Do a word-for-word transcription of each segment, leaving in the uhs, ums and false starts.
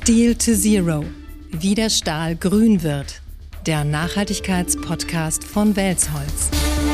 Steel to Zero. Wie der Stahl grün wird. Der Nachhaltigkeitspodcast von Welzholz.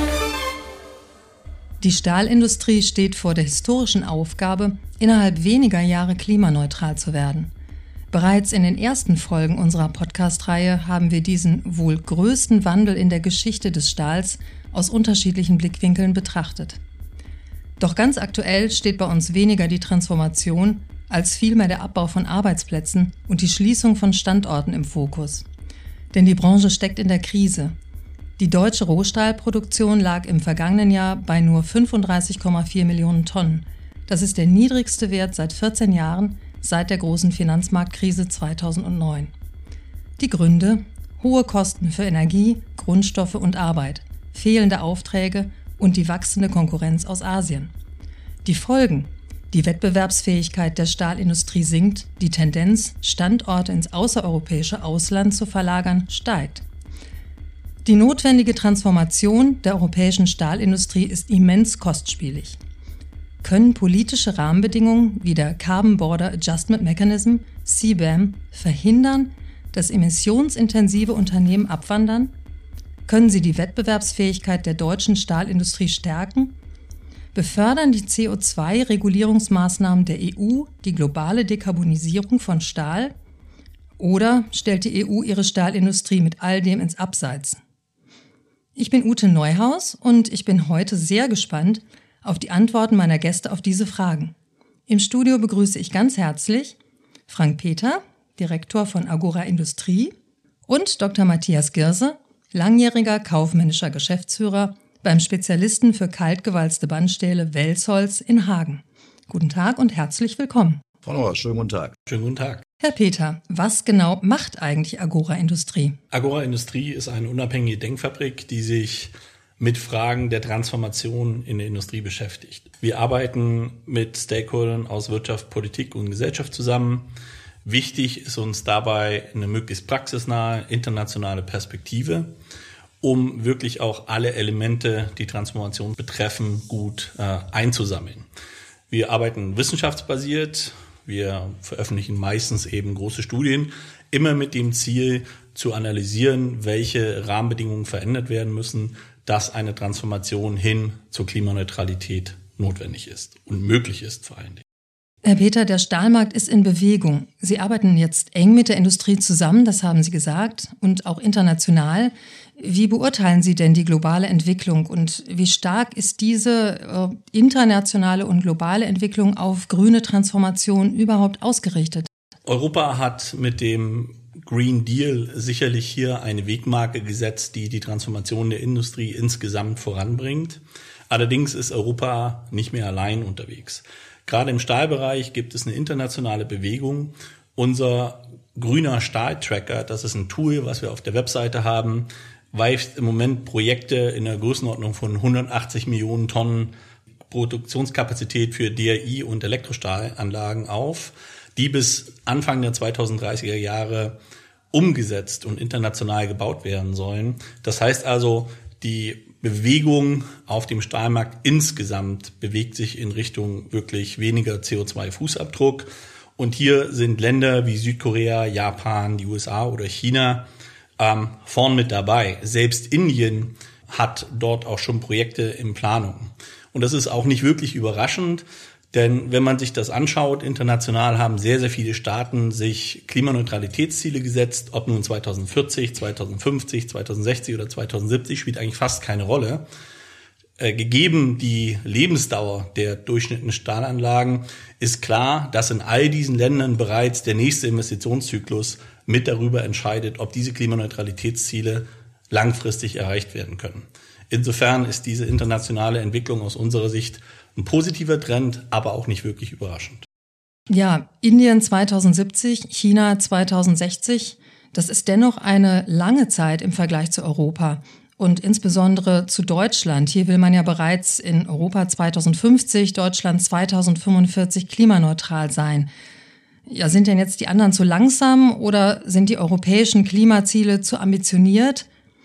Die Stahlindustrie steht vor der historischen Aufgabe, innerhalb weniger Jahre klimaneutral zu werden. Bereits in den ersten Folgen unserer Podcast-Reihe haben wir diesen wohl größten Wandel in der Geschichte des Stahls aus unterschiedlichen Blickwinkeln betrachtet. Doch ganz aktuell steht bei uns weniger die Transformation, als vielmehr der Abbau von Arbeitsplätzen und die Schließung von Standorten im Fokus. Denn die Branche steckt in der Krise. Die deutsche Rohstahlproduktion lag im vergangenen Jahr bei nur fünfunddreißig Komma vier Millionen Tonnen. Das ist der niedrigste Wert seit vierzehn Jahren, seit der großen Finanzmarktkrise zweitausendneun. Die Gründe: hohe Kosten für Energie, Grundstoffe und Arbeit, fehlende Aufträge und die wachsende Konkurrenz aus Asien. Die Folgen: die Wettbewerbsfähigkeit der Stahlindustrie sinkt, die Tendenz, Standorte ins außereuropäische Ausland zu verlagern, steigt. Die notwendige Transformation der europäischen Stahlindustrie ist immens kostspielig. Können politische Rahmenbedingungen wie der Carbon Border Adjustment Mechanism, C B A M, verhindern, dass emissionsintensive Unternehmen abwandern? Können sie die Wettbewerbsfähigkeit der deutschen Stahlindustrie stärken? Befördern die C O zwei Regulierungsmaßnahmen der E U die globale Dekarbonisierung von Stahl? Oder stellt die E U ihre Stahlindustrie mit all dem ins Abseits? Ich bin Ute Neuhaus und ich bin heute sehr gespannt auf die Antworten meiner Gäste auf diese Fragen. Im Studio begrüße ich ganz herzlich Frank Peter, Direktor von Agora Industrie, und Doktor Matthias Girse, langjähriger kaufmännischer Geschäftsführer beim Spezialisten für kaltgewalzte Bandstähle Welzholz in Hagen. Guten Tag und herzlich willkommen. Frau Neuhaus, schönen guten Tag. Schönen guten Tag. Herr Peter, was genau macht eigentlich Agora Industrie? Agora Industrie ist eine unabhängige Denkfabrik, die sich mit Fragen der Transformation in der Industrie beschäftigt. Wir arbeiten mit Stakeholdern aus Wirtschaft, Politik und Gesellschaft zusammen. Wichtig ist uns dabei eine möglichst praxisnahe, internationale Perspektive, um wirklich auch alle Elemente, die Transformation betreffen, gut äh, einzusammeln. Wir arbeiten wissenschaftsbasiert, wir veröffentlichen meistens eben große Studien, immer mit dem Ziel zu analysieren, welche Rahmenbedingungen verändert werden müssen, dass eine Transformation hin zur Klimaneutralität notwendig ist und möglich ist vor allen Dingen. Herr Peter, der Stahlmarkt ist in Bewegung. Sie arbeiten jetzt eng mit der Industrie zusammen, das haben Sie gesagt, und auch international. Wie beurteilen Sie denn die globale Entwicklung und wie stark ist diese äh, internationale und globale Entwicklung auf grüne Transformation überhaupt ausgerichtet? Europa hat mit dem Green Deal sicherlich hier eine Wegmarke gesetzt, die die Transformation der Industrie insgesamt voranbringt. Allerdings ist Europa nicht mehr allein unterwegs. Gerade im Stahlbereich gibt es eine internationale Bewegung. Unser grüner Stahltracker, das ist ein Tool, was wir auf der Webseite haben, weist im Moment Projekte in der Größenordnung von hundertachtzig Millionen Tonnen Produktionskapazität für D R I und Elektrostahlanlagen auf, die bis Anfang der zweitausenddreißiger Jahre umgesetzt und international gebaut werden sollen. Das heißt also, die Bewegung auf dem Stahlmarkt insgesamt bewegt sich in Richtung wirklich weniger C O zwei Fußabdruck. Und hier sind Länder wie Südkorea, Japan, die U S A oder China ähm, vorn mit dabei. Selbst Indien hat dort auch schon Projekte in Planung. Und das ist auch nicht wirklich überraschend, denn wenn man sich das anschaut, international haben sehr, sehr viele Staaten sich Klimaneutralitätsziele gesetzt, ob nun zweitausendvierzig, zweitausendfünfzig, zweitausendsechzig oder zweitausendsiebzig, spielt eigentlich fast keine Rolle. Äh, gegeben die Lebensdauer der durchschnittlichen Stahlanlagen ist klar, dass in all diesen Ländern bereits der nächste Investitionszyklus mit darüber entscheidet, ob diese Klimaneutralitätsziele langfristig erreicht werden können. Insofern ist diese internationale Entwicklung aus unserer Sicht ein positiver Trend, aber auch nicht wirklich überraschend. Ja, Indien zweitausendsiebzig, China zweitausendsechzig, das ist dennoch eine lange Zeit im Vergleich zu Europa und insbesondere zu Deutschland. Hier will man ja bereits in Europa zweitausendfünfzig, Deutschland zweitausendfünfundvierzig klimaneutral sein. Ja, sind denn jetzt die anderen zu langsam oder sind die europäischen Klimaziele zu ambitioniert?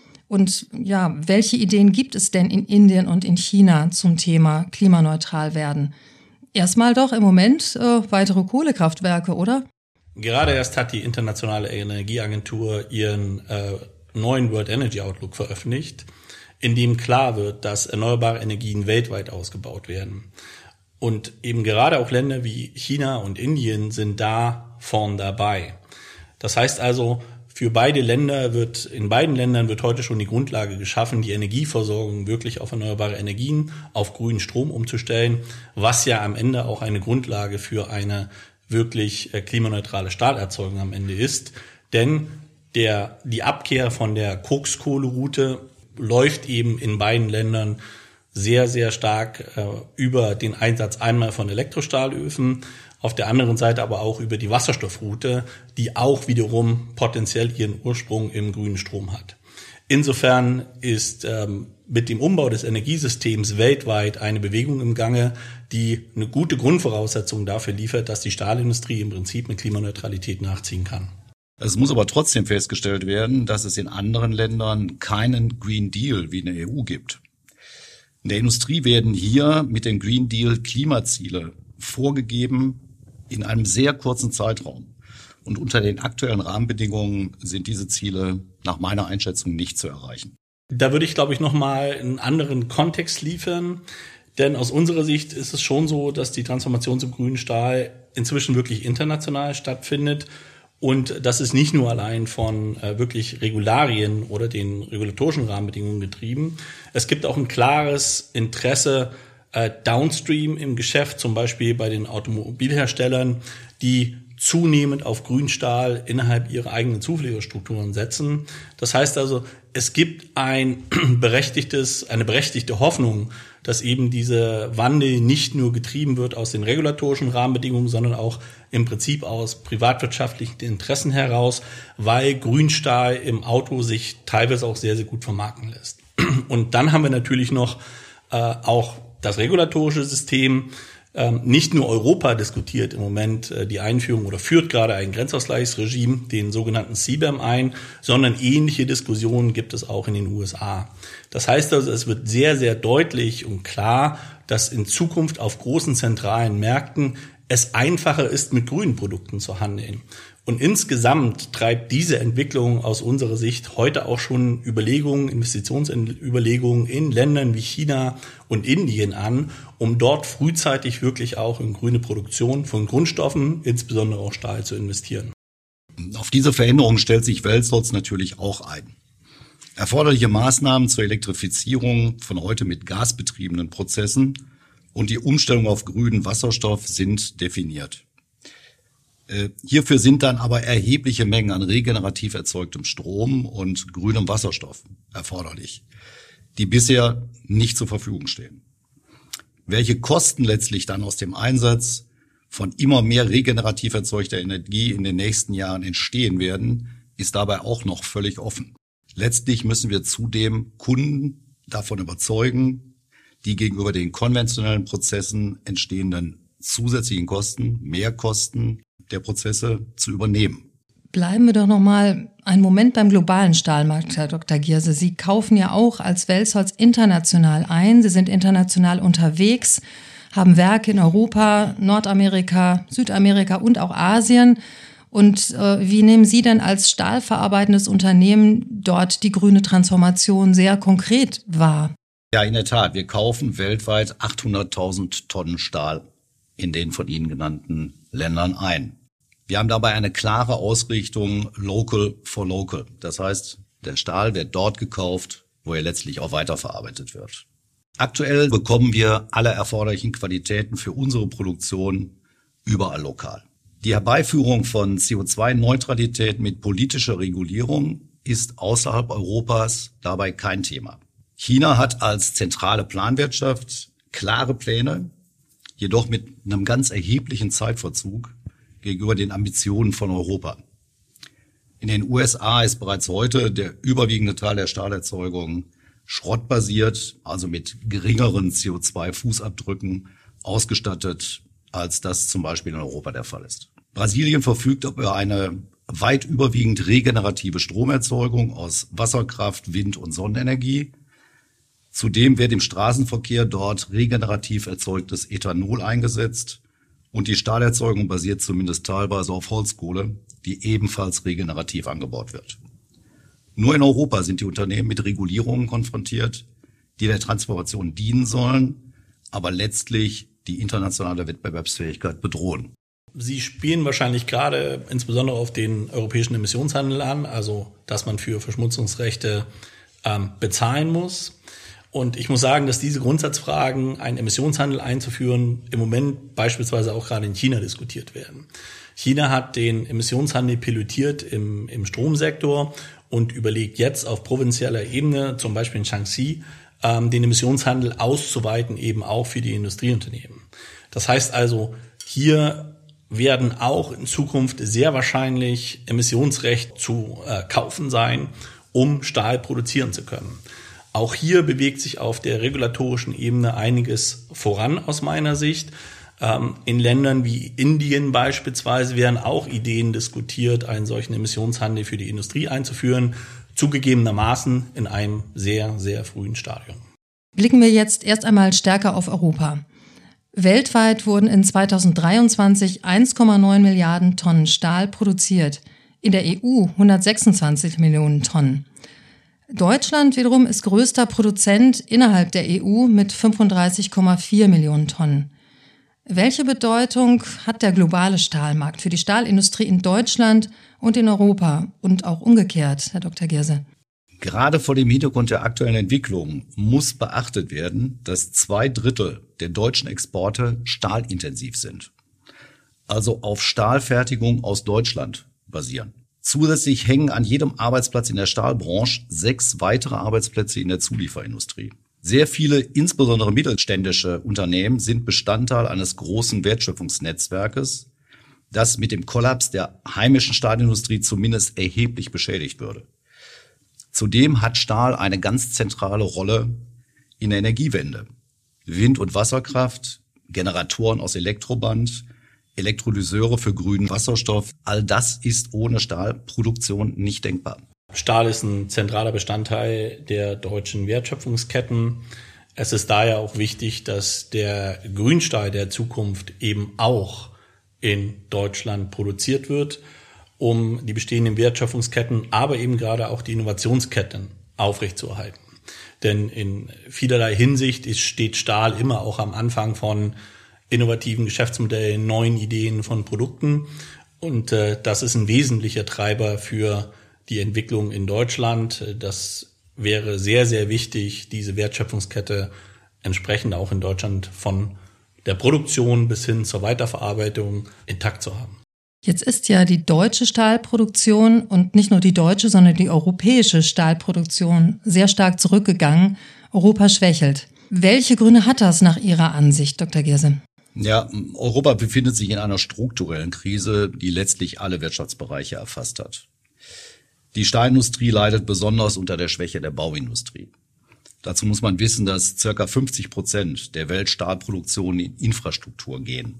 Und ja, welche Ideen gibt es denn in Indien und in China zum Thema klimaneutral werden? Erstmal doch im Moment äh, weitere Kohlekraftwerke, oder? Gerade erst hat die Internationale Energieagentur ihren äh, neuen World Energy Outlook veröffentlicht, in dem klar wird, dass erneuerbare Energien weltweit ausgebaut werden. Und eben gerade auch Länder wie China und Indien sind da vorn dabei. Das heißt also, für beide Länder wird, in beiden Ländern wird heute schon die Grundlage geschaffen, die Energieversorgung wirklich auf erneuerbare Energien, auf grünen Strom umzustellen, was ja am Ende auch eine Grundlage für eine wirklich klimaneutrale Stahlerzeugung am Ende ist. Denn der, die Abkehr von der Kokskohleroute läuft eben in beiden Ländern sehr, sehr stark äh, über den Einsatz einmal von Elektrostahlöfen, auf der anderen Seite aber auch über die Wasserstoffroute, die auch wiederum potenziell ihren Ursprung im grünen Strom hat. Insofern ist ähm, mit dem Umbau des Energiesystems weltweit eine Bewegung im Gange, die eine gute Grundvoraussetzung dafür liefert, dass die Stahlindustrie im Prinzip mit Klimaneutralität nachziehen kann. Es muss aber trotzdem festgestellt werden, dass es in anderen Ländern keinen Green Deal wie in der E U gibt. In der Industrie werden hier mit dem Green Deal Klimaziele vorgegeben in einem sehr kurzen Zeitraum. Und unter den aktuellen Rahmenbedingungen sind diese Ziele nach meiner Einschätzung nicht zu erreichen. Da würde ich, glaube ich, nochmal einen anderen Kontext liefern. Denn aus unserer Sicht ist es schon so, dass die Transformation zum grünen Stahl inzwischen wirklich international stattfindet. Und das ist nicht nur allein von äh, wirklich Regularien oder den regulatorischen Rahmenbedingungen getrieben. Es gibt auch ein klares Interesse äh, downstream im Geschäft, zum Beispiel bei den Automobilherstellern, die zunehmend auf Grünstahl innerhalb ihrer eigenen Zulieferstrukturen setzen. Das heißt also, es gibt ein berechtigtes, eine berechtigte Hoffnung, dass eben dieser Wandel nicht nur getrieben wird aus den regulatorischen Rahmenbedingungen, sondern auch im Prinzip aus privatwirtschaftlichen Interessen heraus, weil Grünstahl im Auto sich teilweise auch sehr, sehr gut vermarkten lässt. Und dann haben wir natürlich noch äh, auch das regulatorische System. Ähm, nicht nur Europa diskutiert im Moment äh, die Einführung oder führt gerade ein Grenzausgleichsregime, den sogenannten C B A M ein, sondern ähnliche Diskussionen gibt es auch in den U S A. Das heißt also, es wird sehr, sehr deutlich und klar, dass in Zukunft auf großen zentralen Märkten es einfacher ist, mit grünen Produkten zu handeln. Und insgesamt treibt diese Entwicklung aus unserer Sicht heute auch schon Überlegungen, Investitionsüberlegungen in Ländern wie China und Indien an, um dort frühzeitig wirklich auch in grüne Produktion von Grundstoffen, insbesondere auch Stahl, zu investieren. Auf diese Veränderung stellt sich Welsos natürlich auch ein. Erforderliche Maßnahmen zur Elektrifizierung von heute mit gasbetriebenen Prozessen und die Umstellung auf grünen Wasserstoff sind definiert. Äh, hierfür sind dann aber erhebliche Mengen an regenerativ erzeugtem Strom und grünem Wasserstoff erforderlich, die bisher nicht zur Verfügung stehen. Welche Kosten letztlich dann aus dem Einsatz von immer mehr regenerativ erzeugter Energie in den nächsten Jahren entstehen werden, ist dabei auch noch völlig offen. Letztlich müssen wir zudem Kunden davon überzeugen, die gegenüber den konventionellen Prozessen entstehenden zusätzlichen Kosten, Mehrkosten der Prozesse zu übernehmen. Bleiben wir doch noch mal einen Moment beim globalen Stahlmarkt, Herr Doktor Gierse. Sie kaufen ja auch als Welsos international ein. Sie sind international unterwegs, haben Werke in Europa, Nordamerika, Südamerika und auch Asien. Und äh, wie nehmen Sie denn als stahlverarbeitendes Unternehmen dort die grüne Transformation sehr konkret wahr? Ja, in der Tat. Wir kaufen weltweit achthunderttausend Tonnen Stahl in den von Ihnen genannten Ländern ein. Wir haben dabei eine klare Ausrichtung Local for Local. Das heißt, der Stahl wird dort gekauft, wo er letztlich auch weiterverarbeitet wird. Aktuell bekommen wir alle erforderlichen Qualitäten für unsere Produktion überall lokal. Die Herbeiführung von C O zwei Neutralität mit politischer Regulierung ist außerhalb Europas dabei kein Thema. China hat als zentrale Planwirtschaft klare Pläne, jedoch mit einem ganz erheblichen Zeitverzug gegenüber den Ambitionen von Europa. In den U S A ist bereits heute der überwiegende Teil der Stahlerzeugung schrottbasiert, also mit geringeren C O zwei Fußabdrücken ausgestattet, als das zum Beispiel in Europa der Fall ist. Brasilien verfügt über eine weit überwiegend regenerative Stromerzeugung aus Wasserkraft, Wind- und Sonnenenergie. Zudem wird im Straßenverkehr dort regenerativ erzeugtes Ethanol eingesetzt Und die Stahlerzeugung basiert zumindest teilweise auf Holzkohle, die ebenfalls regenerativ angebaut wird. Nur in Europa sind die Unternehmen mit Regulierungen konfrontiert, die der Transformation dienen sollen, aber letztlich die internationale Wettbewerbsfähigkeit bedrohen. Sie spielen wahrscheinlich gerade insbesondere auf den europäischen Emissionshandel an, also dass man für Verschmutzungsrechte ähm, bezahlen muss. Und ich muss sagen, dass diese Grundsatzfragen, einen Emissionshandel einzuführen, im Moment beispielsweise auch gerade in China diskutiert werden. China hat den Emissionshandel pilotiert im, im Stromsektor und überlegt jetzt auf provinzieller Ebene, zum Beispiel in Shaanxi, ähm, den Emissionshandel auszuweiten, eben auch für die Industrieunternehmen. Das heißt also, hier werden auch in Zukunft sehr wahrscheinlich Emissionsrecht zu äh, kaufen sein, um Stahl produzieren zu können. Auch hier bewegt sich auf der regulatorischen Ebene einiges voran aus meiner Sicht. Ähm, in Ländern wie Indien beispielsweise werden auch Ideen diskutiert, einen solchen Emissionshandel für die Industrie einzuführen, zugegebenermaßen in einem sehr, sehr frühen Stadium. Blicken wir jetzt erst einmal stärker auf Europa. Weltweit wurden in zweitausenddreiundzwanzig eins Komma neun Milliarden Tonnen Stahl produziert, in der E U hundertsechsundzwanzig Millionen Tonnen. Deutschland wiederum ist größter Produzent innerhalb der E U mit fünfunddreißig Komma vier Millionen Tonnen. Welche Bedeutung hat der globale Stahlmarkt für die Stahlindustrie in Deutschland und in Europa und auch umgekehrt, Herr Doktor Gierse? Gerade vor dem Hintergrund der aktuellen Entwicklung muss beachtet werden, dass zwei Drittel der deutschen Exporte stahlintensiv sind, also auf Stahlfertigung aus Deutschland basieren. Zusätzlich hängen an jedem Arbeitsplatz in der Stahlbranche sechs weitere Arbeitsplätze in der Zulieferindustrie. Sehr viele, insbesondere mittelständische Unternehmen, sind Bestandteil eines großen Wertschöpfungsnetzwerkes, das mit dem Kollaps der heimischen Stahlindustrie zumindest erheblich beschädigt würde. Zudem hat Stahl eine ganz zentrale Rolle in der Energiewende. Wind- und Wasserkraft, Generatoren aus Elektroband, Elektrolyseure für grünen Wasserstoff, all das ist ohne Stahlproduktion nicht denkbar. Stahl ist ein zentraler Bestandteil der deutschen Wertschöpfungsketten. Es ist daher auch wichtig, dass der Grünstahl der Zukunft eben auch in Deutschland produziert wird, um die bestehenden Wertschöpfungsketten, aber eben gerade auch die Innovationsketten aufrechtzuerhalten. Denn in vielerlei Hinsicht ist, steht Stahl immer auch am Anfang von innovativen Geschäftsmodellen, neuen Ideen von Produkten. Und äh, das ist ein wesentlicher Treiber für die Entwicklung in Deutschland. Das wäre sehr, sehr wichtig, diese Wertschöpfungskette entsprechend auch in Deutschland von der Produktion bis hin zur Weiterverarbeitung intakt zu haben. Jetzt ist ja die deutsche Stahlproduktion und nicht nur die deutsche, sondern die europäische Stahlproduktion sehr stark zurückgegangen. Europa schwächelt. Welche Gründe hat das nach Ihrer Ansicht, Doktor Gierse? Ja, Europa befindet sich in einer strukturellen Krise, die letztlich alle Wirtschaftsbereiche erfasst hat. Die Stahlindustrie leidet besonders unter der Schwäche der Bauindustrie. Dazu muss man wissen, dass ca. fünfzig Prozent der Weltstahlproduktion in Infrastruktur gehen.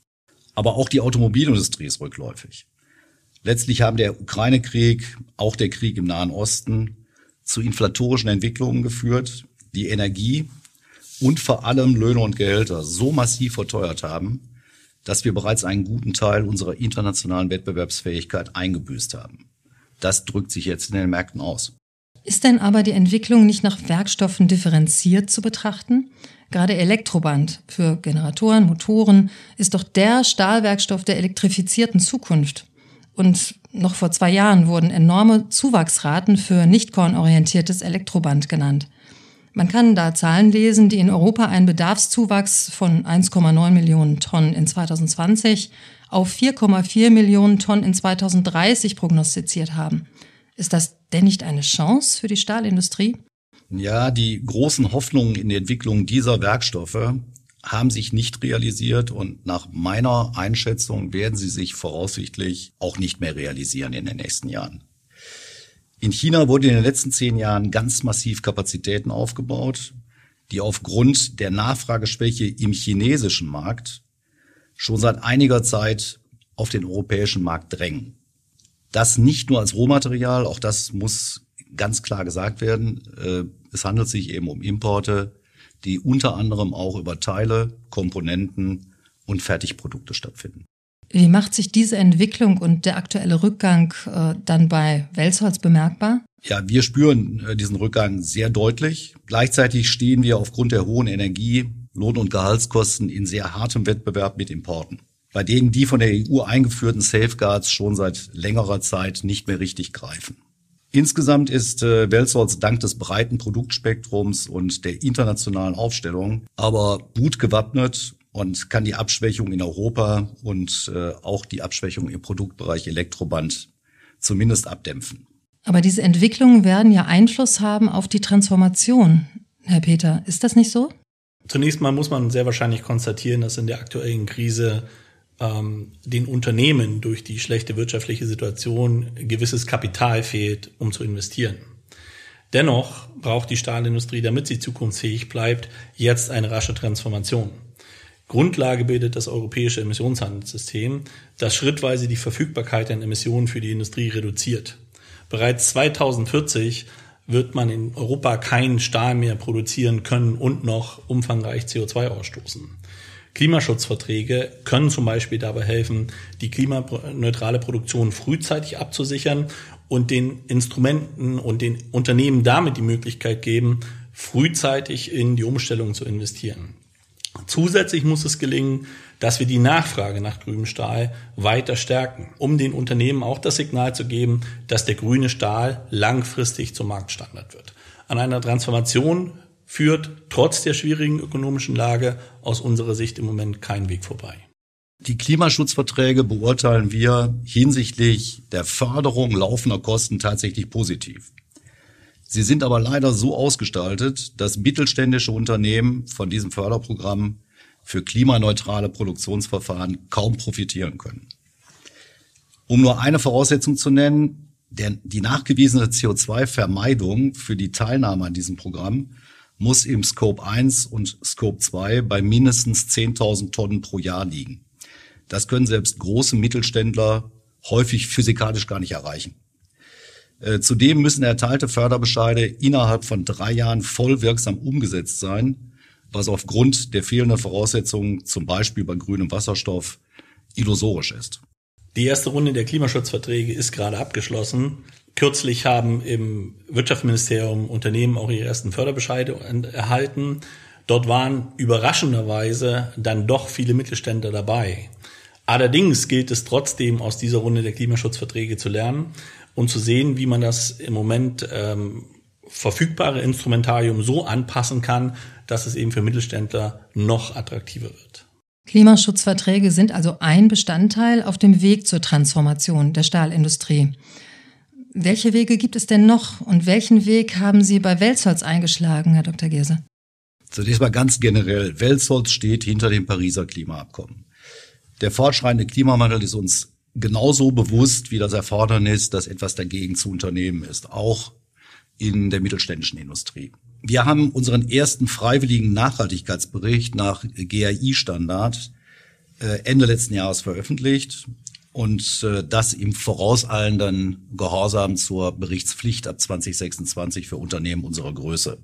Aber auch die Automobilindustrie ist rückläufig. Letztlich haben der Ukraine-Krieg, auch der Krieg im Nahen Osten, zu inflatorischen Entwicklungen geführt, die Energie und vor allem Löhne und Gehälter so massiv verteuert haben, dass wir bereits einen guten Teil unserer internationalen Wettbewerbsfähigkeit eingebüßt haben. Das drückt sich jetzt in den Märkten aus. Ist denn aber die Entwicklung nicht nach Werkstoffen differenziert zu betrachten? Gerade Elektroband für Generatoren, Motoren ist doch der Stahlwerkstoff der elektrifizierten Zukunft. Und noch vor zwei Jahren wurden enorme Zuwachsraten für nicht kornorientiertes Elektroband genannt. Man kann da Zahlen lesen, die in Europa einen Bedarfszuwachs von eins Komma neun Millionen Tonnen in zweitausendzwanzig auf vier Komma vier Millionen Tonnen in zweitausenddreißig prognostiziert haben. Ist das denn nicht eine Chance für die Stahlindustrie? Ja, die großen Hoffnungen in die Entwicklung dieser Werkstoffe haben sich nicht realisiert und nach meiner Einschätzung werden sie sich voraussichtlich auch nicht mehr realisieren in den nächsten Jahren. In China wurden in den letzten zehn Jahren ganz massiv Kapazitäten aufgebaut, die aufgrund der Nachfrageschwäche im chinesischen Markt schon seit einiger Zeit auf den europäischen Markt drängen. Das nicht nur als Rohmaterial, auch das muss ganz klar gesagt werden. Es handelt sich eben um Importe, die unter anderem auch über Teile, Komponenten und Fertigprodukte stattfinden. Wie macht sich diese Entwicklung und der aktuelle Rückgang äh, dann bei Welzholz bemerkbar? Ja, wir spüren äh, diesen Rückgang sehr deutlich. Gleichzeitig stehen wir aufgrund der hohen Energie-, Lohn- und Gehaltskosten in sehr hartem Wettbewerb mit Importen, bei denen die von der E U eingeführten Safeguards schon seit längerer Zeit nicht mehr richtig greifen. Insgesamt ist äh, Welzholz dank des breiten Produktspektrums und der internationalen Aufstellung aber gut gewappnet und kann die Abschwächung in Europa und äh, auch die Abschwächung im Produktbereich Elektroband zumindest abdämpfen. Aber diese Entwicklungen werden ja Einfluss haben auf die Transformation. Herr Peter, ist das nicht so? Zunächst mal muss man sehr wahrscheinlich konstatieren, dass in der aktuellen Krise ähm, den Unternehmen durch die schlechte wirtschaftliche Situation gewisses Kapital fehlt, um zu investieren. Dennoch braucht die Stahlindustrie, damit sie zukunftsfähig bleibt, jetzt eine rasche Transformation. Grundlage bildet das europäische Emissionshandelssystem, das schrittweise die Verfügbarkeit an Emissionen für die Industrie reduziert. Bereits zweitausendvierzig wird man in Europa keinen Stahl mehr produzieren können und noch umfangreich C O zwei ausstoßen. Klimaschutzverträge können zum Beispiel dabei helfen, die klimaneutrale Produktion frühzeitig abzusichern und den Instrumenten und den Unternehmen damit die Möglichkeit geben, frühzeitig in die Umstellung zu investieren. Zusätzlich muss es gelingen, dass wir die Nachfrage nach grünem Stahl weiter stärken, um den Unternehmen auch das Signal zu geben, dass der grüne Stahl langfristig zum Marktstandard wird. An einer Transformation führt trotz der schwierigen ökonomischen Lage aus unserer Sicht im Moment kein Weg vorbei. Die Klimaschutzverträge beurteilen wir hinsichtlich der Förderung laufender Kosten tatsächlich positiv. Sie sind aber leider so ausgestaltet, dass mittelständische Unternehmen von diesem Förderprogramm für klimaneutrale Produktionsverfahren kaum profitieren können. Um nur eine Voraussetzung zu nennen, der, die nachgewiesene C O zwei Vermeidung für die Teilnahme an diesem Programm muss im Scope eins und Scope zwei bei mindestens zehntausend Tonnen pro Jahr liegen. Das können selbst große Mittelständler häufig physikalisch gar nicht erreichen. Zudem müssen erteilte Förderbescheide innerhalb von drei Jahren voll wirksam umgesetzt sein, was aufgrund der fehlenden Voraussetzungen, zum Beispiel bei grünem Wasserstoff, illusorisch ist. Die erste Runde der Klimaschutzverträge ist gerade abgeschlossen. Kürzlich haben im Wirtschaftsministerium Unternehmen auch ihre ersten Förderbescheide erhalten. Dort waren überraschenderweise dann doch viele Mittelständler dabei. Allerdings gilt es trotzdem, aus dieser Runde der Klimaschutzverträge zu lernen und zu sehen, wie man das im Moment ähm, verfügbare Instrumentarium so anpassen kann, dass es eben für Mittelständler noch attraktiver wird. Klimaschutzverträge sind also ein Bestandteil auf dem Weg zur Transformation der Stahlindustrie. Welche Wege gibt es denn noch und welchen Weg haben Sie bei Welzholz eingeschlagen, Herr Doktor Gerse? Zunächst mal ganz generell. Welzholz steht hinter dem Pariser Klimaabkommen. Der fortschreitende Klimawandel ist uns genauso bewusst wie das Erfordernis, dass etwas dagegen zu unternehmen ist, auch in der mittelständischen Industrie. Wir haben unseren ersten freiwilligen Nachhaltigkeitsbericht nach G A I-Standard Ende letzten Jahres veröffentlicht und das im vorauseilenden Gehorsam zur Berichtspflicht ab zwanzig sechsundzwanzig für Unternehmen unserer Größe.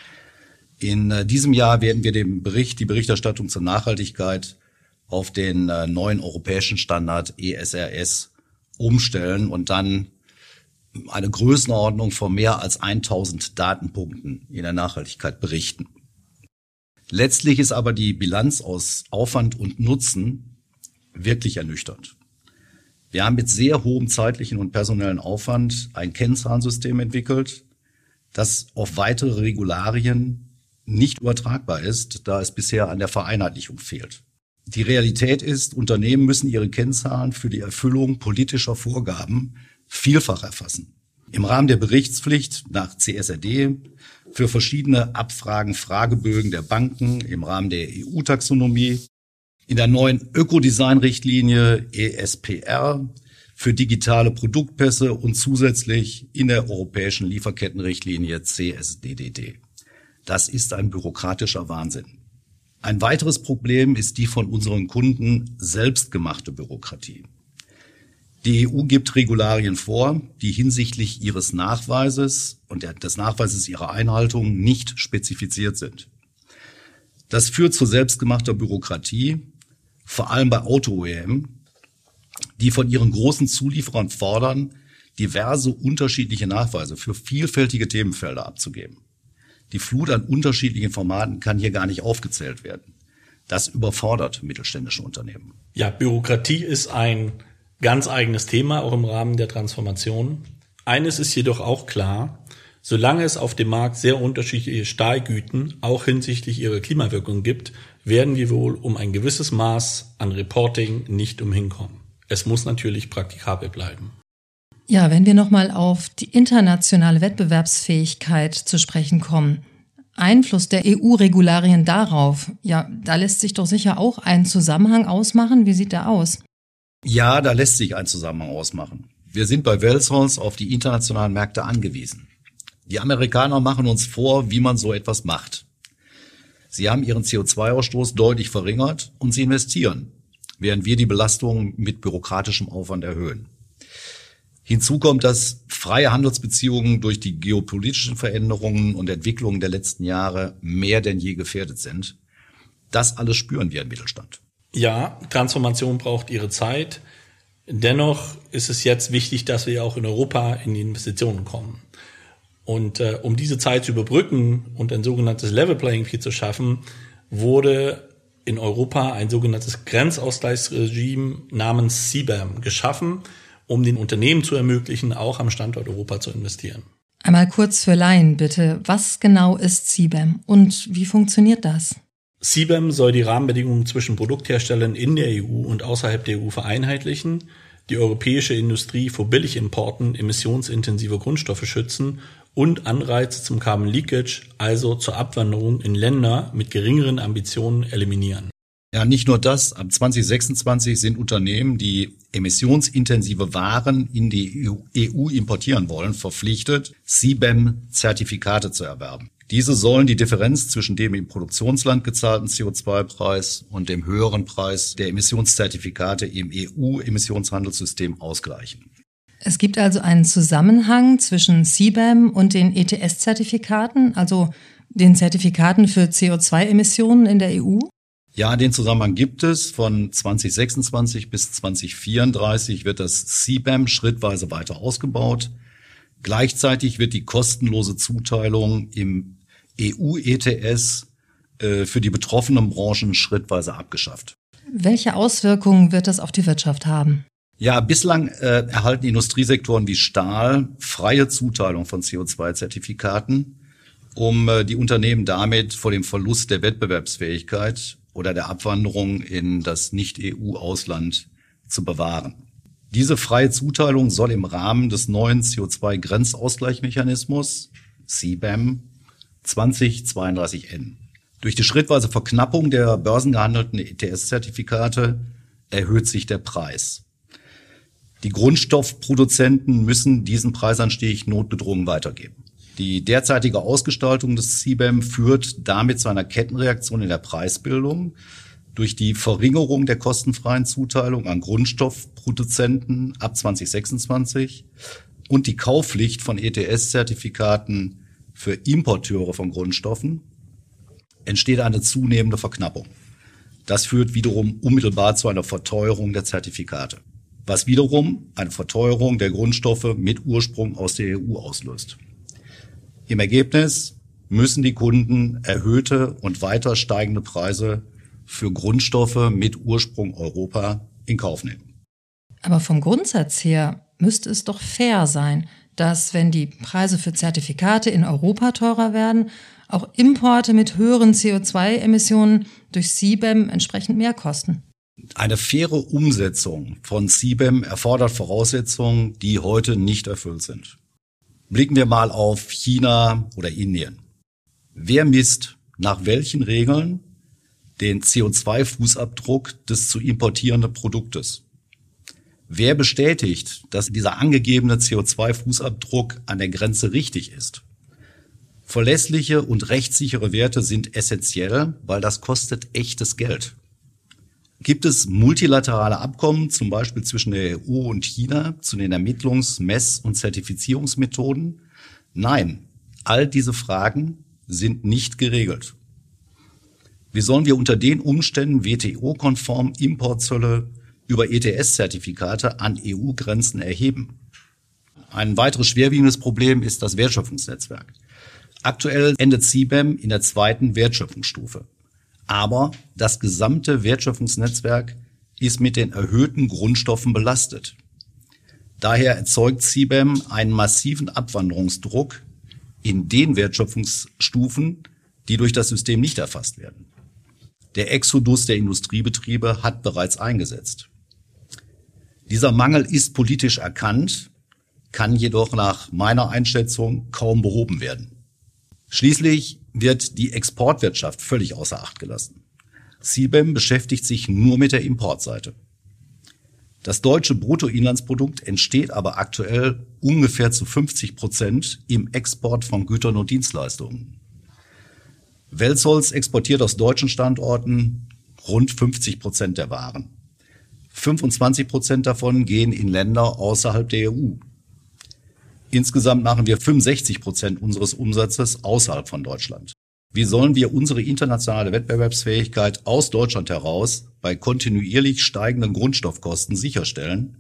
In diesem Jahr werden wir den Bericht, die Berichterstattung zur Nachhaltigkeit auf den neuen europäischen Standard E S R S umstellen und dann eine Größenordnung von mehr als tausend Datenpunkten in der Nachhaltigkeit berichten. Letztlich ist aber die Bilanz aus Aufwand und Nutzen wirklich ernüchternd. Wir haben mit sehr hohem zeitlichen und personellen Aufwand ein Kennzahlensystem entwickelt, das auf weitere Regularien nicht übertragbar ist, da es bisher an der Vereinheitlichung fehlt. Die Realität ist, Unternehmen müssen ihre Kennzahlen für die Erfüllung politischer Vorgaben vielfach erfassen. Im Rahmen der Berichtspflicht nach C S R D, für verschiedene Abfragen, Fragebögen der Banken im Rahmen der E U-Taxonomie, in der neuen Ökodesign-Richtlinie E S P R, für digitale Produktpässe und zusätzlich in der europäischen Lieferkettenrichtlinie C S D D D. Das ist ein bürokratischer Wahnsinn. Ein weiteres Problem ist die von unseren Kunden selbstgemachte Bürokratie. Die E U gibt Regularien vor, die hinsichtlich ihres Nachweises und des Nachweises ihrer Einhaltung nicht spezifiziert sind. Das führt zu selbstgemachter Bürokratie, vor allem bei Auto-O E M, die von ihren großen Zulieferern fordern, diverse unterschiedliche Nachweise für vielfältige Themenfelder abzugeben. Die Flut an unterschiedlichen Formaten kann hier gar nicht aufgezählt werden. Das überfordert mittelständische Unternehmen. Ja, Bürokratie ist ein ganz eigenes Thema, auch im Rahmen der Transformation. Eines ist jedoch auch klar: Solange es auf dem Markt sehr unterschiedliche Stahlgüten auch hinsichtlich ihrer Klimawirkung gibt, werden wir wohl um ein gewisses Maß an Reporting nicht umhinkommen. Es muss natürlich praktikabel bleiben. Ja, wenn wir nochmal auf die internationale Wettbewerbsfähigkeit zu sprechen kommen, Einfluss der E U-Regularien darauf, ja, da lässt sich doch sicher auch ein Zusammenhang ausmachen. Wie sieht der aus? Ja, da lässt sich ein Zusammenhang ausmachen. Wir sind bei Wells-Royce auf die internationalen Märkte angewiesen. Die Amerikaner machen uns vor, wie man so etwas macht. Sie haben ihren C O zwei Ausstoß deutlich verringert und sie investieren, während wir die Belastung mit bürokratischem Aufwand erhöhen. Hinzu kommt, dass freie Handelsbeziehungen durch die geopolitischen Veränderungen und Entwicklungen der letzten Jahre mehr denn je gefährdet sind. Das alles spüren wir im Mittelstand. Ja, Transformation braucht ihre Zeit. Dennoch ist es jetzt wichtig, dass wir auch in Europa in die Investitionen kommen. Und äh, um diese Zeit zu überbrücken und ein sogenanntes Level Playing Field zu schaffen, wurde in Europa ein sogenanntes Grenzausgleichsregime namens C B A M geschaffen, um den Unternehmen zu ermöglichen, auch am Standort Europa zu investieren. Einmal kurz für Laien bitte, was genau ist C B A M und wie funktioniert das? C B A M soll die Rahmenbedingungen zwischen Produktherstellern in der E U und außerhalb der E U vereinheitlichen, die europäische Industrie vor Billigimporten emissionsintensiver Grundstoffe schützen und Anreize zum Carbon Leakage, also zur Abwanderung in Länder mit geringeren Ambitionen, eliminieren. Ja, nicht nur das. Ab zwanzig sechsundzwanzig sind Unternehmen, die emissionsintensive Waren in die E U importieren wollen, verpflichtet, C B A M-Zertifikate zu erwerben. Diese sollen die Differenz zwischen dem im Produktionsland gezahlten C O zwei Preis und dem höheren Preis der Emissionszertifikate im E U-Emissionshandelssystem ausgleichen. Es gibt also einen Zusammenhang zwischen C B A M und den E T S-Zertifikaten, also den Zertifikaten für C O zwei Emissionen in der E U? Ja, den Zusammenhang gibt es. Von zwanzig sechsundzwanzig bis zwanzig vierunddreißig wird das C B A M schrittweise weiter ausgebaut. Gleichzeitig wird die kostenlose Zuteilung im E U-E T S äh, für die betroffenen Branchen schrittweise abgeschafft. Welche Auswirkungen wird das auf die Wirtschaft haben? Ja, bislang äh, erhalten Industriesektoren wie Stahl freie Zuteilung von C O zwei Zertifikaten, um äh, die Unternehmen damit vor dem Verlust der Wettbewerbsfähigkeit oder der Abwanderung in das Nicht-E U-Ausland zu bewahren. Diese freie Zuteilung soll im Rahmen des neuen C O zwei Grenzausgleichsmechanismus C B A M zwanzig zweiunddreißig enden. Durch die schrittweise Verknappung der börsengehandelten E T S-Zertifikate erhöht sich der Preis. Die Grundstoffproduzenten müssen diesen Preisanstieg notgedrungen weitergeben. Die derzeitige Ausgestaltung des C B A M führt damit zu einer Kettenreaktion in der Preisbildung durch die Verringerung der kostenfreien Zuteilung an Grundstoffproduzenten ab zwanzig sechsundzwanzig und die Kaufpflicht von E T S-Zertifikaten für Importeure von Grundstoffen entsteht eine zunehmende Verknappung. Das führt wiederum unmittelbar zu einer Verteuerung der Zertifikate, was wiederum eine Verteuerung der Grundstoffe mit Ursprung aus der E U auslöst. Im Ergebnis müssen die Kunden erhöhte und weiter steigende Preise für Grundstoffe mit Ursprung Europa in Kauf nehmen. Aber vom Grundsatz her müsste es doch fair sein, dass, wenn die Preise für Zertifikate in Europa teurer werden, auch Importe mit höheren C O zwei Emissionen durch C B A M entsprechend mehr kosten. Eine faire Umsetzung von C B A M erfordert Voraussetzungen, die heute nicht erfüllt sind. Blicken wir mal auf China oder Indien. Wer misst nach welchen Regeln den C O zwei Fußabdruck des zu importierenden Produktes? Wer bestätigt, dass dieser angegebene C O zwei Fußabdruck an der Grenze richtig ist? Verlässliche und rechtssichere Werte sind essentiell, weil das kostet echtes Geld. Gibt es multilaterale Abkommen, zum Beispiel zwischen der E U und China, zu den Ermittlungs-, Mess- und Zertifizierungsmethoden? Nein, all diese Fragen sind nicht geregelt. Wie sollen wir unter den Umständen W T O-konform Importzölle über E T S-Zertifikate an E U-Grenzen erheben? Ein weiteres schwerwiegendes Problem ist das Wertschöpfungsnetzwerk. Aktuell endet C B A M in der zweiten Wertschöpfungsstufe. Aber das gesamte Wertschöpfungsnetzwerk ist mit den erhöhten Grundstoffen belastet. Daher erzeugt C B A M einen massiven Abwanderungsdruck in den Wertschöpfungsstufen, die durch das System nicht erfasst werden. Der Exodus der Industriebetriebe hat bereits eingesetzt. Dieser Mangel ist politisch erkannt, kann jedoch nach meiner Einschätzung kaum behoben werden. Schließlich wird die Exportwirtschaft völlig außer Acht gelassen. C B A M beschäftigt sich nur mit der Importseite. Das deutsche Bruttoinlandsprodukt entsteht aber aktuell ungefähr zu fünfzig Prozent im Export von Gütern und Dienstleistungen. Welzholz exportiert aus deutschen Standorten rund fünfzig Prozent der Waren. fünfundzwanzig Prozent davon gehen in Länder außerhalb der E U. Insgesamt machen wir fünfundsechzig Prozent unseres Umsatzes außerhalb von Deutschland. Wie sollen wir unsere internationale Wettbewerbsfähigkeit aus Deutschland heraus bei kontinuierlich steigenden Grundstoffkosten sicherstellen?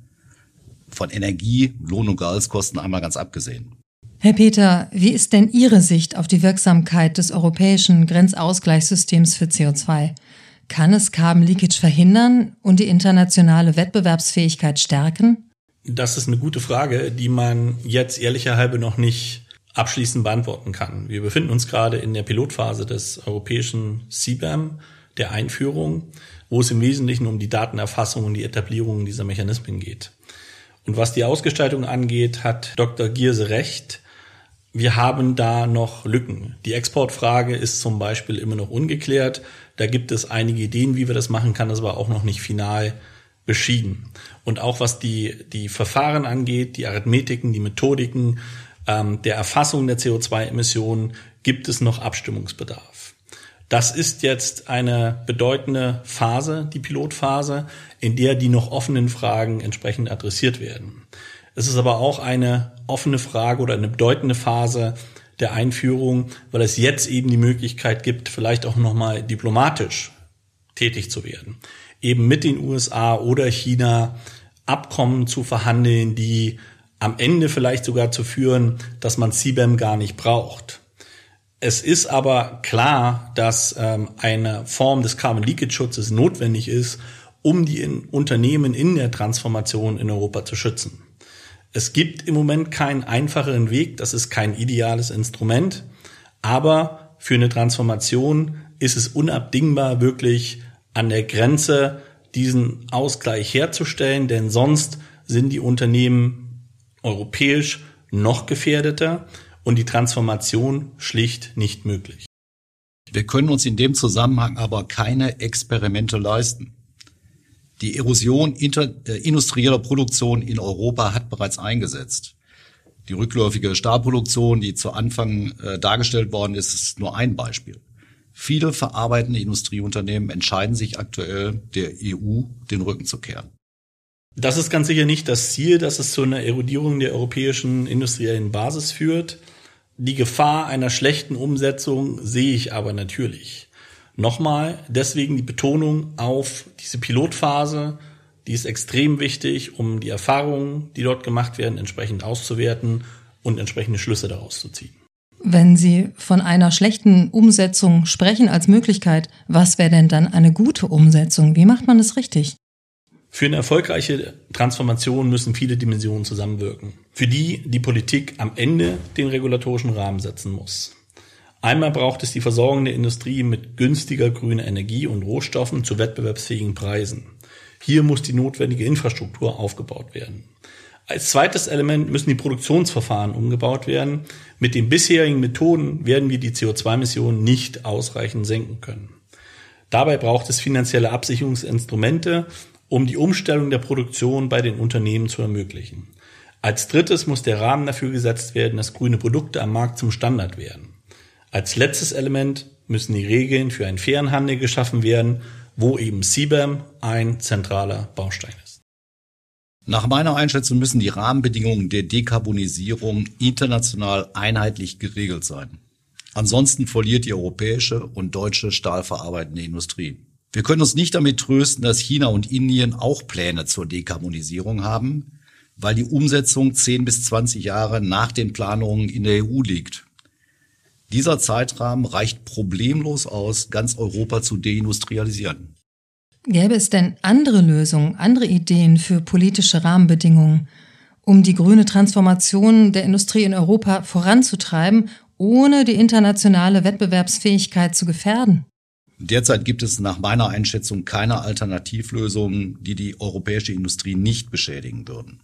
Von Energie, Lohn- und Gehaltskosten einmal ganz abgesehen. Herr Peter, wie ist denn Ihre Sicht auf die Wirksamkeit des europäischen Grenzausgleichssystems für C O zwei? Kann es Carbon Leakage verhindern und die internationale Wettbewerbsfähigkeit stärken? Das ist eine gute Frage, die man jetzt ehrlicherhalber noch nicht abschließend beantworten kann. Wir befinden uns gerade in der Pilotphase des europäischen C B A M, der Einführung, wo es im Wesentlichen um die Datenerfassung und die Etablierung dieser Mechanismen geht. Und was die Ausgestaltung angeht, hat Doktor Gierse recht. Wir haben da noch Lücken. Die Exportfrage ist zum Beispiel immer noch ungeklärt. Da gibt es einige Ideen, wie wir das machen, kann das aber auch noch nicht final beschieden. Und auch was die, die Verfahren angeht, die Arithmetiken, die Methodiken ähm, der Erfassung der C O zwei Emissionen, gibt es noch Abstimmungsbedarf. Das ist jetzt eine bedeutende Phase, die Pilotphase, in der die noch offenen Fragen entsprechend adressiert werden. Es ist aber auch eine offene Frage oder eine bedeutende Phase der Einführung, weil es jetzt eben die Möglichkeit gibt, vielleicht auch nochmal diplomatisch tätig zu werden. Eben mit den U S A oder China Abkommen zu verhandeln, die am Ende vielleicht sogar zu führen, dass man C B A M gar nicht braucht. Es ist aber klar, dass ähm, eine Form des Carbon Leakage Schutzes notwendig ist, um die in Unternehmen in der Transformation in Europa zu schützen. Es gibt im Moment keinen einfacheren Weg, das ist kein ideales Instrument, aber für eine Transformation ist es unabdingbar, wirklich an der Grenze diesen Ausgleich herzustellen, denn sonst sind die Unternehmen europäisch noch gefährdeter und die Transformation schlicht nicht möglich. Wir können uns in dem Zusammenhang aber keine Experimente leisten. Die Erosion inter, äh, industrieller Produktion in Europa hat bereits eingesetzt. Die rückläufige Stahlproduktion, die zu Anfang äh, dargestellt worden ist, ist nur ein Beispiel. Viele verarbeitende Industrieunternehmen entscheiden sich aktuell, der E U den Rücken zu kehren. Das ist ganz sicher nicht das Ziel, dass es zu einer Erodierung der europäischen industriellen Basis führt. Die Gefahr einer schlechten Umsetzung sehe ich aber natürlich. Nochmal, deswegen die Betonung auf diese Pilotphase, die ist extrem wichtig, um die Erfahrungen, die dort gemacht werden, entsprechend auszuwerten und entsprechende Schlüsse daraus zu ziehen. Wenn Sie von einer schlechten Umsetzung sprechen als Möglichkeit, was wäre denn dann eine gute Umsetzung? Wie macht man das richtig? Für eine erfolgreiche Transformation müssen viele Dimensionen zusammenwirken, für die die Politik am Ende den regulatorischen Rahmen setzen muss. Einmal braucht es die Versorgung der Industrie mit günstiger grüner Energie und Rohstoffen zu wettbewerbsfähigen Preisen. Hier muss die notwendige Infrastruktur aufgebaut werden. Als zweites Element müssen die Produktionsverfahren umgebaut werden. Mit den bisherigen Methoden werden wir die C O zwei Emissionen nicht ausreichend senken können. Dabei braucht es finanzielle Absicherungsinstrumente, um die Umstellung der Produktion bei den Unternehmen zu ermöglichen. Als drittes muss der Rahmen dafür gesetzt werden, dass grüne Produkte am Markt zum Standard werden. Als letztes Element müssen die Regeln für einen fairen Handel geschaffen werden, wo eben C B A M ein zentraler Baustein ist. Nach meiner Einschätzung müssen die Rahmenbedingungen der Dekarbonisierung international einheitlich geregelt sein. Ansonsten verliert die europäische und deutsche stahlverarbeitende Industrie. Wir können uns nicht damit trösten, dass China und Indien auch Pläne zur Dekarbonisierung haben, weil die Umsetzung zehn bis zwanzig Jahre nach den Planungen in der E U liegt. Dieser Zeitrahmen reicht problemlos aus, ganz Europa zu deindustrialisieren. Gäbe es denn andere Lösungen, andere Ideen für politische Rahmenbedingungen, um die grüne Transformation der Industrie in Europa voranzutreiben, ohne die internationale Wettbewerbsfähigkeit zu gefährden? Derzeit gibt es nach meiner Einschätzung keine Alternativlösungen, die die europäische Industrie nicht beschädigen würden.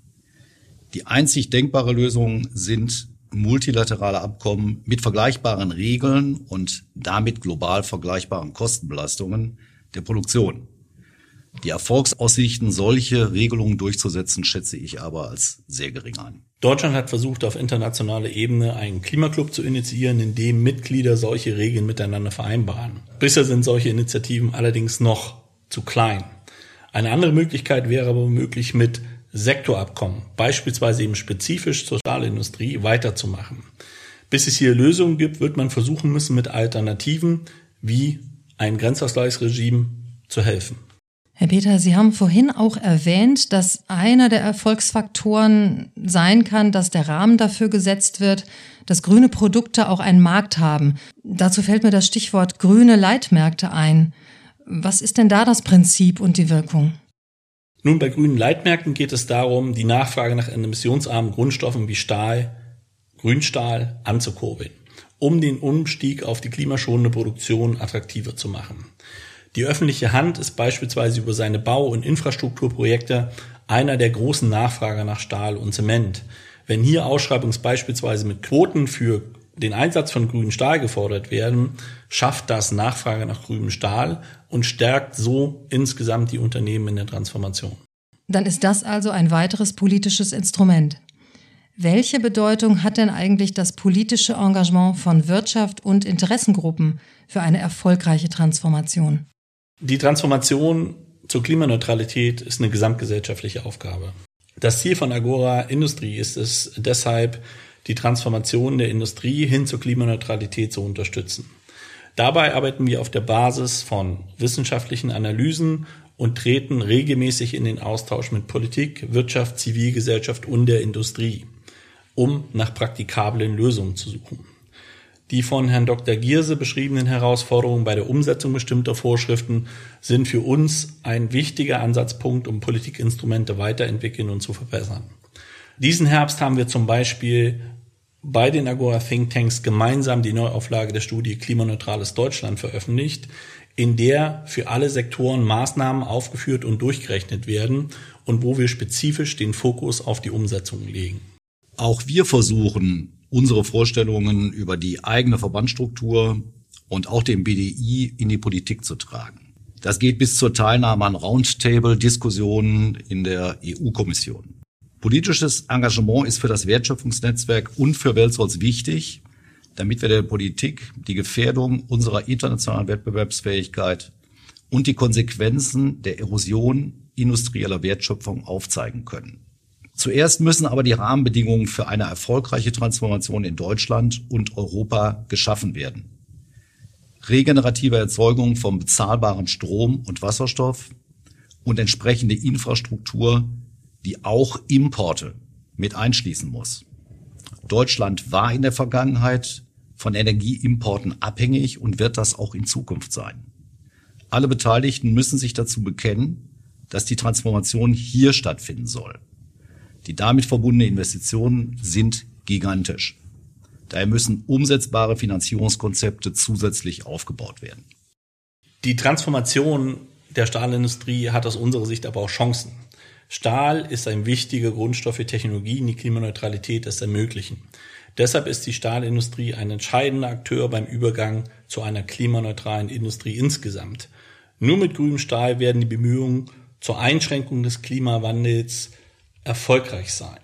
Die einzig denkbare Lösung sind multilaterale Abkommen mit vergleichbaren Regeln und damit global vergleichbaren Kostenbelastungen der Produktion. Die Erfolgsaussichten, solche Regelungen durchzusetzen, schätze ich aber als sehr gering ein. Deutschland hat versucht, auf internationaler Ebene einen Klimaclub zu initiieren, in dem Mitglieder solche Regeln miteinander vereinbaren. Bisher sind solche Initiativen allerdings noch zu klein. Eine andere Möglichkeit wäre aber möglich, mit Sektorabkommen, beispielsweise eben spezifisch zur Stahlindustrie, weiterzumachen. Bis es hier Lösungen gibt, wird man versuchen müssen, mit Alternativen wie ein Grenzausgleichsregime zu helfen. Herr Peter, Sie haben vorhin auch erwähnt, dass einer der Erfolgsfaktoren sein kann, dass der Rahmen dafür gesetzt wird, dass grüne Produkte auch einen Markt haben. Dazu fällt mir das Stichwort grüne Leitmärkte ein. Was ist denn da das Prinzip und die Wirkung? Nun, bei grünen Leitmärkten geht es darum, die Nachfrage nach emissionsarmen Grundstoffen wie Stahl, Grünstahl anzukurbeln, um den Umstieg auf die klimaschonende Produktion attraktiver zu machen. Die öffentliche Hand ist beispielsweise über seine Bau- und Infrastrukturprojekte einer der großen Nachfrager nach Stahl und Zement. Wenn hier Ausschreibungs beispielsweise mit Quoten für den Einsatz von grünem Stahl gefordert werden, schafft das Nachfrage nach grünem Stahl und stärkt so insgesamt die Unternehmen in der Transformation. Dann ist das also ein weiteres politisches Instrument. Welche Bedeutung hat denn eigentlich das politische Engagement von Wirtschaft und Interessengruppen für eine erfolgreiche Transformation? Die Transformation zur Klimaneutralität ist eine gesamtgesellschaftliche Aufgabe. Das Ziel von Agora Industrie ist es deshalb, die Transformation der Industrie hin zur Klimaneutralität zu unterstützen. Dabei arbeiten wir auf der Basis von wissenschaftlichen Analysen und treten regelmäßig in den Austausch mit Politik, Wirtschaft, Zivilgesellschaft und der Industrie, um nach praktikablen Lösungen zu suchen. Die von Herrn Doktor Gierse beschriebenen Herausforderungen bei der Umsetzung bestimmter Vorschriften sind für uns ein wichtiger Ansatzpunkt, um Politikinstrumente weiterentwickeln und zu verbessern. Diesen Herbst haben wir zum Beispiel bei den Agora Thinktanks gemeinsam die Neuauflage der Studie Klimaneutrales Deutschland veröffentlicht, in der für alle Sektoren Maßnahmen aufgeführt und durchgerechnet werden und wo wir spezifisch den Fokus auf die Umsetzung legen. Auch wir versuchen, unsere Vorstellungen über die eigene Verbandsstruktur und auch den B D I in die Politik zu tragen. Das geht bis zur Teilnahme an Roundtable-Diskussionen in der E U-Kommission. Politisches Engagement ist für das Wertschöpfungsnetzwerk und für Weltholz wichtig, damit wir der Politik die Gefährdung unserer internationalen Wettbewerbsfähigkeit und die Konsequenzen der Erosion industrieller Wertschöpfung aufzeigen können. Zuerst müssen aber die Rahmenbedingungen für eine erfolgreiche Transformation in Deutschland und Europa geschaffen werden. Regenerative Erzeugung von bezahlbarem Strom und Wasserstoff und entsprechende Infrastruktur, die auch Importe mit einschließen muss. Deutschland war in der Vergangenheit von Energieimporten abhängig und wird das auch in Zukunft sein. Alle Beteiligten müssen sich dazu bekennen, dass die Transformation hier stattfinden soll. Die damit verbundenen Investitionen sind gigantisch. Daher müssen umsetzbare Finanzierungskonzepte zusätzlich aufgebaut werden. Die Transformation der Stahlindustrie hat aus unserer Sicht aber auch Chancen. Stahl ist ein wichtiger Grundstoff für Technologien, die Klimaneutralität es ermöglichen. Deshalb ist die Stahlindustrie ein entscheidender Akteur beim Übergang zu einer klimaneutralen Industrie insgesamt. Nur mit grünem Stahl werden die Bemühungen zur Einschränkung des Klimawandels erfolgreich sein.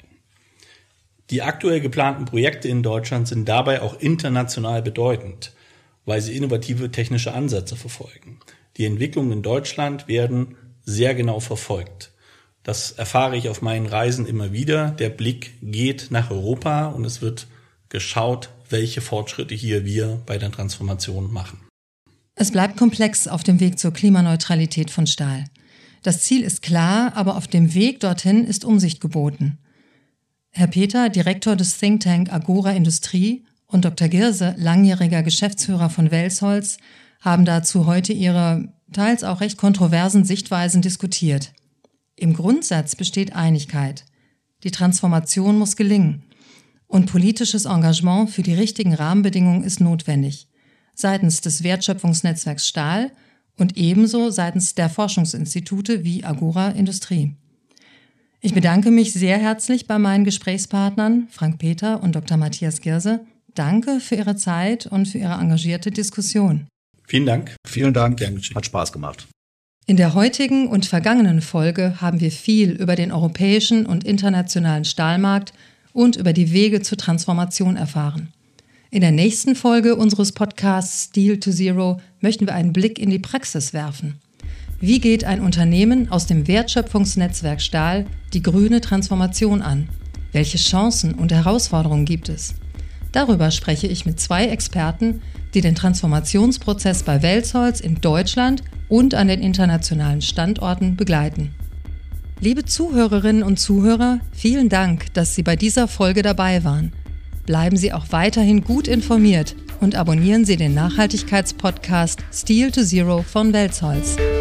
Die aktuell geplanten Projekte in Deutschland sind dabei auch international bedeutend, weil sie innovative technische Ansätze verfolgen. Die Entwicklungen in Deutschland werden sehr genau verfolgt. Das erfahre ich auf meinen Reisen immer wieder. Der Blick geht nach Europa und es wird geschaut, welche Fortschritte hier wir bei der Transformation machen. Es bleibt komplex auf dem Weg zur Klimaneutralität von Stahl. Das Ziel ist klar, aber auf dem Weg dorthin ist Umsicht geboten. Herr Peter, Direktor des Think Tank Agora Industrie, und Doktor Girse, langjähriger Geschäftsführer von Welsholz, haben dazu heute ihre teils auch recht kontroversen Sichtweisen diskutiert. Im Grundsatz besteht Einigkeit. Die Transformation muss gelingen. Und politisches Engagement für die richtigen Rahmenbedingungen ist notwendig. Seitens des Wertschöpfungsnetzwerks Stahl und ebenso seitens der Forschungsinstitute wie Agora Industrie. Ich bedanke mich sehr herzlich bei meinen Gesprächspartnern Frank Peter und Doktor Matthias Girse. Danke für Ihre Zeit und für Ihre engagierte Diskussion. Vielen Dank. Vielen Dank, hat Spaß gemacht. In der heutigen und vergangenen Folge haben wir viel über den europäischen und internationalen Stahlmarkt und über die Wege zur Transformation erfahren. In der nächsten Folge unseres Podcasts Steel to Zero möchten wir einen Blick in die Praxis werfen. Wie geht ein Unternehmen aus dem Wertschöpfungsnetzwerk Stahl die grüne Transformation an? Welche Chancen und Herausforderungen gibt es? Darüber spreche ich mit zwei Experten, die den Transformationsprozess bei Welsholz in Deutschland und an den internationalen Standorten begleiten. Liebe Zuhörerinnen und Zuhörer, vielen Dank, dass Sie bei dieser Folge dabei waren. Bleiben Sie auch weiterhin gut informiert und abonnieren Sie den Nachhaltigkeitspodcast Steel to Zero von Welsholz.